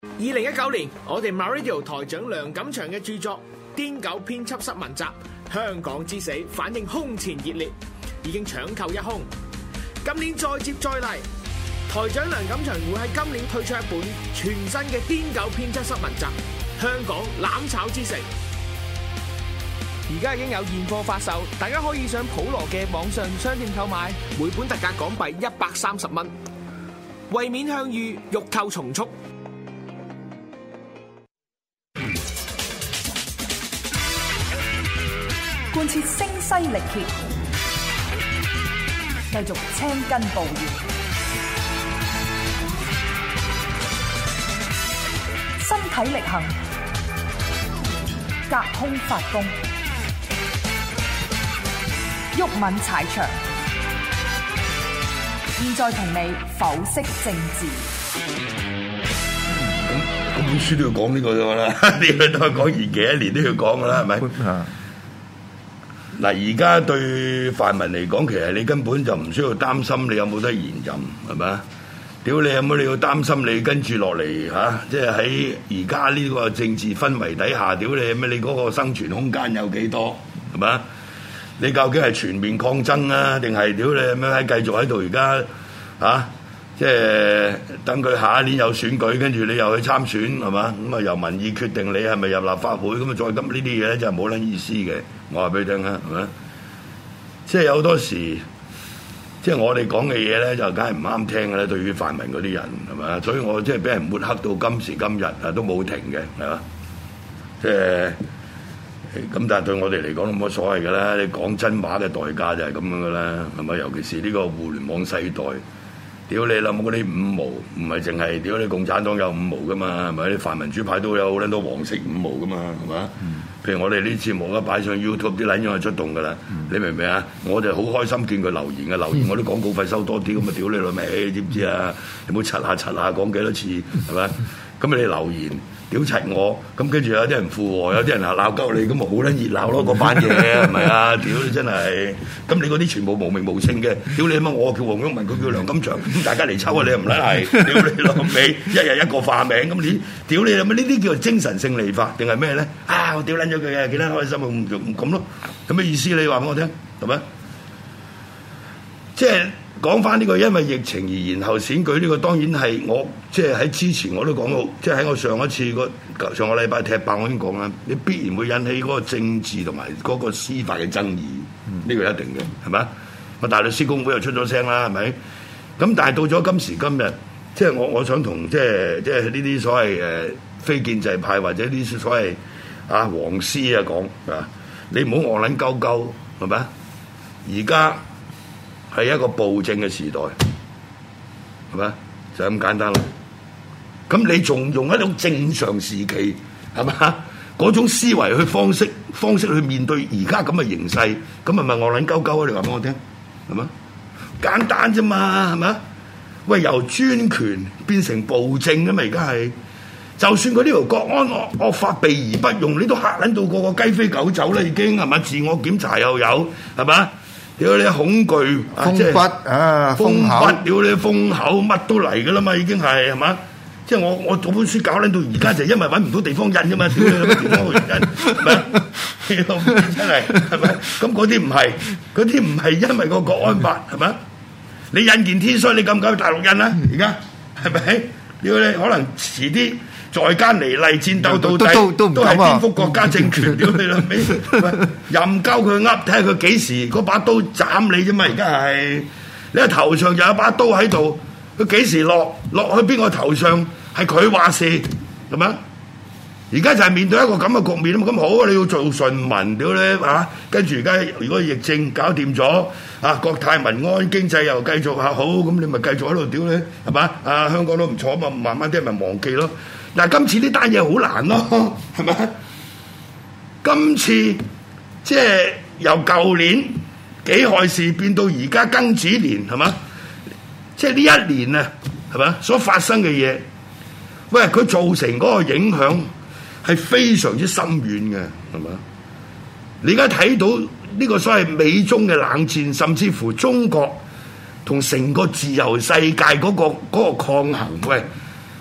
2019年，我哋 MyRadio 台長梁錦祥嘅著作《癲狗編輯室文集：香港之死》反應空前熱烈，已經搶購一空。今年再接再厲，台長梁錦祥會喺今年推出一本全新嘅《癲狗編輯室文集：香港攬炒之城》。而家已經有現貨發售，大家可以上普羅嘅網上商店購買，每本特價港幣130蚊。為免向隅，欲購從速。 貫徹聲嘶力竭，繼續青筋暴現，身體力行，隔空發功，毓民踩場。現在同你剖析政治。 咁本書都要講呢個㗎啦，你都係講延期1年都要講㗎啦，係咪？嗱，而家對泛民嚟講，其實你根本就唔需要擔心你有冇得延任，係咪啊？屌你有冇你要擔心你跟住落嚟嚇？即係喺而家呢個政治氛圍底下，屌你咩？你嗰個生存空間有幾多？係咪啊？你究竟係全面抗爭啊，定係屌你咩喺繼續喺度而家嚇？即係等佢下一年有選舉，跟住你又去參選係嘛？咁啊由民意決定你係咪入立法會，咁啊再咁呢啲嘢咧就係冇撚意思嘅。我話俾你聽啊，係咪？即係有好多時，即係我哋講嘅嘢咧，就梗係唔啱聽嘅咧。對於泛民嗰啲人係咪？所以我即係俾人抹黑到今時今日啊，都冇停嘅係嘛？即係。咁但係對我哋嚟講都冇乜所謂㗎啦，你講真話嘅代價就係咁樣㗎啦，係咪？尤其是呢個互聯網世代，屌你諗嗰啲五毛，唔係淨係屌你共產黨有五毛㗎嘛，係咪？啲泛民主派都有好多黃色五毛㗎嘛，係咪？譬如我哋呢節目一擺上 YouTube 啲撚樣係出動㗎啦，你明唔明啊？我就好開心見佢留言嘅，留言我啲廣告費收多啲，咁啊屌你老味，知唔知啊？你冇柒下講幾多次係咪？咁你留言屌柒我，咁跟住有啲人附和，有啲人鬧鳩你，咁咪好撚熱鬧咯，嗰班嘢係咪啊？屌你真係，咁你嗰啲全部無名無姓嘅，屌你乜我叫黃毓民，佢叫梁錦祥，咁大家嚟抽啊，你又唔撚係，屌你老味，一日一個化名，咁你屌你乜呢啲叫做精神勝利法定係咩咧？啊，我屌撚咗佢嘅，幾撚開心啊，咁咯，咁咩意思？你話俾我聽係咪？即係。講翻呢個因為疫情而延後選舉呢個，當然係我即係喺之前我都講到，即係喺我上一次上個禮拜踢爆我已經講啦，你必然會引起嗰個政治同埋嗰個司法嘅爭議，呢個一定嘅係咪？咁大律師公會又出咗聲啦，係咪？咁但係到咗今時今日，即係我想同即係呢啲所謂非建制派或者呢啲所謂黃絲啊講啊，你唔好戇撚鳩鳩係咪？而家係一個暴政嘅時代，係咪？就咁簡單啦。咁你仲用一種正常時期，係嘛？嗰種思維去方式去面對而家咁嘅形勢，咁係咪戇撚鳩鳩啊？你話俾我聽，係嘛？簡單啫嘛，係咪？喂，由專權變成暴政啊嘛！而家係，就算佢呢條國安惡法避而不用，你都嚇撚到個個雞飛狗走啦，已經係嘛？自我檢查又有，係嘛？屌你恐懼， 封筆啊，封口， 屌你封口，乜都嚟噶啦嘛，已經係嘛？即係我做本書搞撚到而家就因為揾唔到地方印啫嘛，屌你乜地方去印？係咪？真係係咪？咁嗰啲唔係，嗰啲唔係因為個國安法係咪？你印件 T 恤，你敢唔敢去大陸印啊？而家係咪？屌你可能遲啲。在間離離戰鬥到底，都係顛覆國家政權，屌你老味！任鳩佢噏，睇下佢幾時嗰把刀斬你啫嘛！而家係你喺頭上就有一把刀喺度，佢幾時落去邊個頭上係佢話事，係咪？而家就係面對一個咁嘅局面啊嘛！咁好，你要做順民，屌你嚇！跟住而家如果疫症搞掂咗啊，國泰民安，經濟又繼續下好，咁你咪繼續喺度屌你係嘛？啊，香港都唔錯啊嘛，慢慢啲咪忘記咯。但係今次呢單嘢好難咯，係咪？今次即係由舊年己亥事變到而家庚子年，係嘛？即係呢一年啊，係嘛？所發生嘅嘢，喂，佢造成嗰個影響係非常之深遠嘅，係嘛？你而家睇到呢個所謂美中嘅冷戰，甚至乎中國同成個自由世界嗰個抗衡，喂！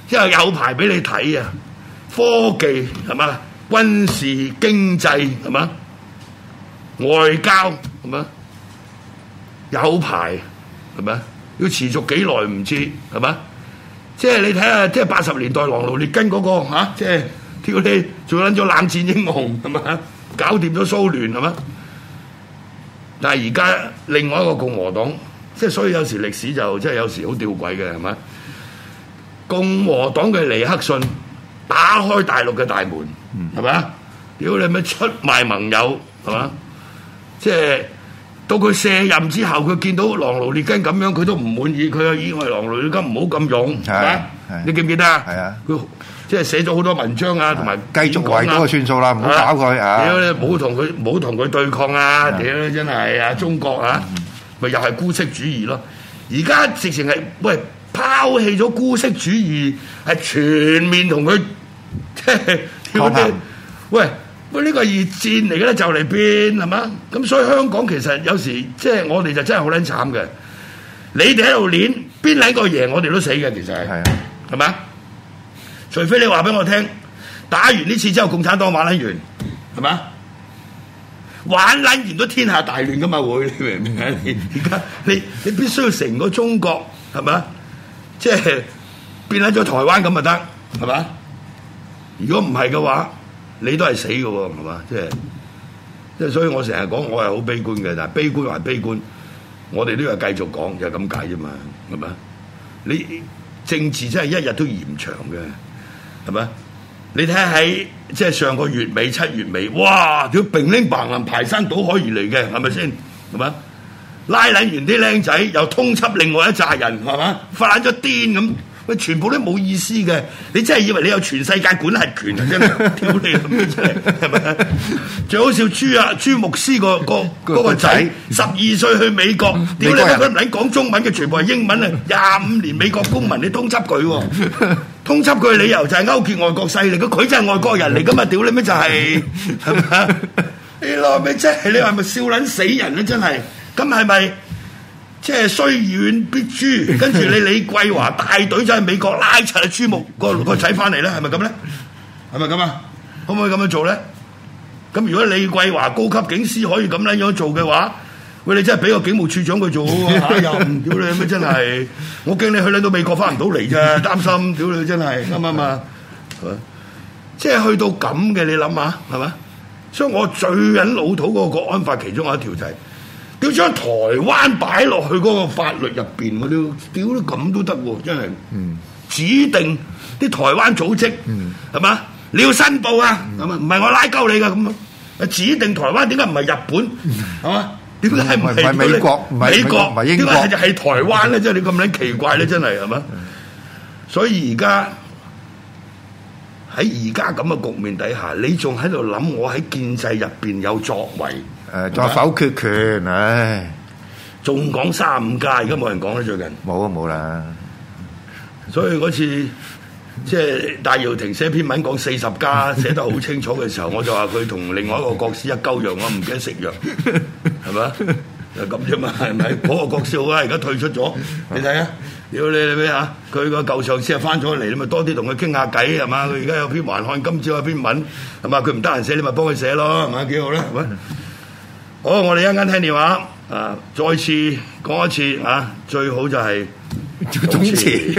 因為有排俾你睇啊！科技係嘛，軍事經濟係嘛，外交係嘛，有排係嘛，要持續幾耐唔知係嘛？即係你睇下，即係80年代朗奴列根嗰個嚇，即係挑你做撚咗冷戰英雄係嘛，搞掂咗蘇聯係嘛？但係而家另外一個共和黨，即係所以有時歷史就即係有時好吊詭嘅係嘛？共和黨嘅尼克遜打開大陸嘅大門係咪啊？屌你咩出賣盟友係嘛？即係到佢卸任之後，佢見到朗奴列根咁樣，佢都唔滿意，佢又以為朗奴列根唔好咁勇係咪？你記唔記得啊？係啊，佢即係寫咗好多文章啊，同埋繼續圍嗰個算數啦，唔好搞佢啊！ 屌你冇同佢對抗啊！屌你真係啊！中國啊，咪又係姑息主義咯！而家直情係喂拋棄咗姑息主義，係全面同佢即係喂呢個係熱戰嚟嘅咧，就嚟變係嘛？咁所以香港其實有時即係我哋就真係好撚慘嘅。你哋喺度練邊撚個贏，我哋都死嘅，其實係嘛？除非你話俾我聽，打完呢次之後，共產黨玩撚完係嘛？玩撚完都天下大亂噶嘛會，你明唔明啊？而家你必須要成個中國係嘛？即係變撚咗台灣咁就得係嘛？如果唔係嘅話，你都係死嘅喎係嘛？即係所以我成日講我係好悲觀嘅，但係悲觀還悲觀，我哋都要繼續講就係咁解啫嘛係嘛？你政治真係一日都延長嘅係嘛？你睇下喺即係上個月尾7月尾，哇！屌乒鈴嘭啷排山倒海而嚟嘅係咪先係嘛？拉撚完啲僆仔，又通緝另外一紮人係嘛？發撚咗癲咁，喂全部都冇意思嘅。你真係以為你有全世界管轄權啊？真係屌你咁真係係咪？最好笑朱牧師嗰個仔12歲去美國，屌你佢唔撚講中文嘅，全部係英文啊！25年美國公民，你通緝佢喎？通緝佢嘅理由就係勾結外國勢力，佢真係外國人嚟噶嘛？屌你咩就係係咪？你攞咩真係？你話咪笑撚死人咧？真係咁係咪？即係雖遠必誅，跟住你李桂華帶隊就喺美國拉柒朱牧個仔翻嚟咧，係咪咁咧？係咪咁啊？可唔可以咁樣做咧？咁如果李桂華高級警司可以咁樣樣做嘅話，喂你真係俾個警務處長佢做好啊！又唔屌你咩真係？我驚你去撚到美國翻唔到嚟咋，擔心屌你真係啱唔啱啊？即係去到咁嘅，你諗下係咪？所以我最撚老土嗰個國安法其中有一條就係、屌將台灣擺落去嗰個法律入邊，我都屌都咁都得喎，真係。指定啲台灣組織係嘛？你要申報啊，係嘛？唔係我拉鳩你噶咁啊！指定台灣點解唔係日本係嘛？點解唔係美國？美國唔係英國？點解係台灣咧？即係你咁撚奇怪咧，真係係嘛？所以而家喺而家咁嘅局面底下，你仲喺度諗我喺建制入邊有作為？ 仲有否決權，唉， 仲講35+，而家冇人講啦，最近冇啦。 所以嗰次即係戴耀廷寫篇文講40+，寫得好清楚嘅時候，我就話佢同另外一個國師一鳩樣，我唔記得食藥，係咪？就咁啫嘛，係咪？嗰個國師好啊，而家退出咗，你睇啊！屌你咩嚇？佢個舊上司又翻咗嚟，你咪多啲同佢傾下偈係嘛？佢而家有篇還看今朝有篇文係嘛？佢唔得閒寫，你咪幫佢寫咯，係嘛？幾好咧，係咪？好，我哋一陣間聽電話啊！再次講一次啊！最好就係總辭，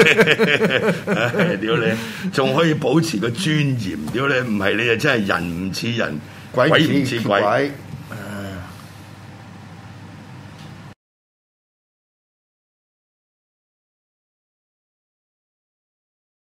屌你，仲可以保持個尊嚴，屌你，唔係你就真係人唔似人，鬼唔似鬼。